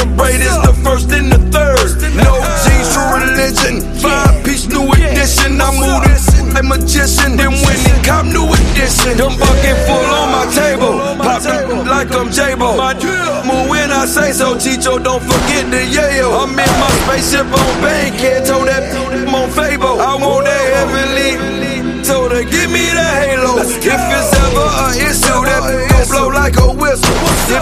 celebrate is the first and the third. No jeans, true religion. 5-piece new edition. I moved it like magician. Then went and cop new edition. Them bucket full on my table. Pop them like I'm J-Bo. Move when I say so, Chicho, don't forget the yayo. I'm in my spaceship on Bankhead. Told that I'm on Fabo. I want that heavenly. Told her, give me the halo. If it's ever an issue, that gon' blow like a whistle.